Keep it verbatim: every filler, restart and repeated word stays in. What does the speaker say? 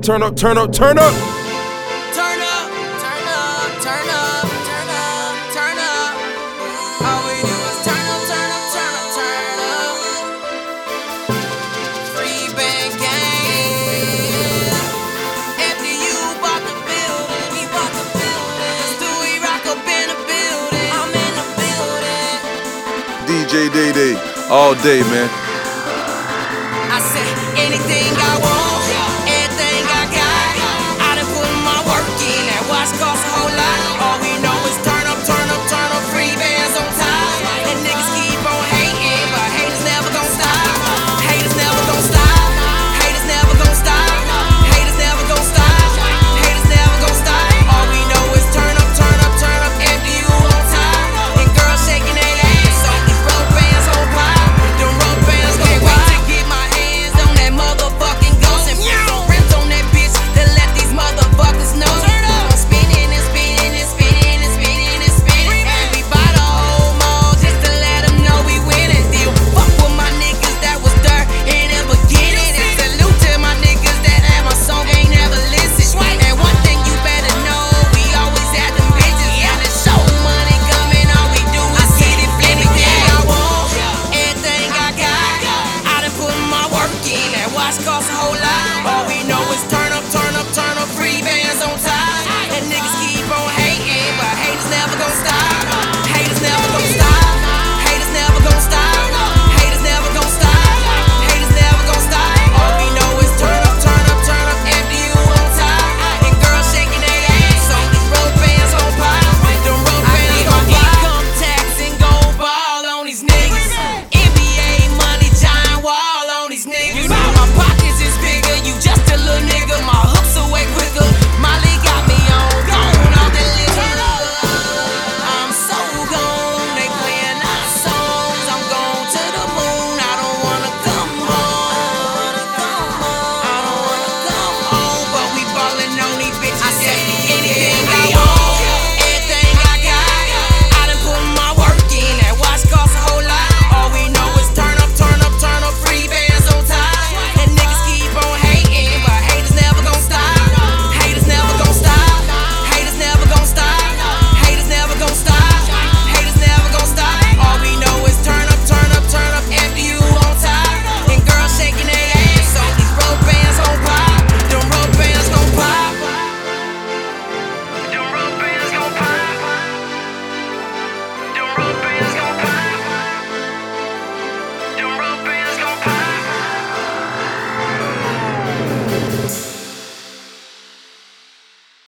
turn up, turn up, turn up. Turn up, turn up, turn up, turn up, turn up. All we do is turn up, turn up, turn up, turn up. Free band gang. After you bought the building, we bought the building. Stewie Rock up in the building. I'm in the building. D J Day Day, all day, man. I said anything I want, everything I got. I done put my work in. That watch costs a whole lot. All we know is turn up, turn up, turn up. Free bands on top. And niggas keep on hating, but haters never gon' stop. Haters never gon' stop. Haters never gon' stop. Haters never gon' stop. Haters never gon' stop. All we know is turn up, turn up, turn up. After you on top. And girls shaking their ass on these rubber bands on pop. Them rubber bands gon' wait to get my hands on that motherfucking ghost and put some rims on that bitch to let these motherfuckers know. I'm spinning and spinning and spinning and spinning and spinning. And we buy the whole mall just to let them know we winning. Deal fuck with my niggas that was there in the beginning. And salute to my niggas that had my song ain't never listened. And one thing you better know, we always had them bitches. And the show money coming, all we do is get it flipping. Anything I want, everything I got. I done put my work in. That watch costs a whole lot. All we know